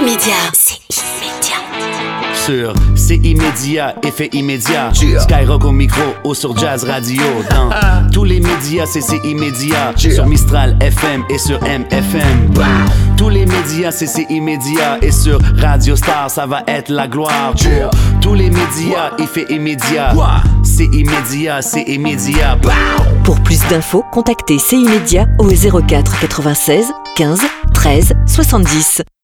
immédiat. C'est immédiat. Sur C'est immédiat, effet immédiat. Skyrock au micro ou sur Jazz Radio. Dans tous les médias, c'est immédiat. Sur Mistral FM et sur MFM. Tous les médias, c'est immédiat. Et sur Radio Star, ça va être la gloire. Tous les médias, effet immédiat. C'est immédiat, c'est immédiat. Pour plus d'infos, contactez C'est immédiat au 04 96 15 13 70.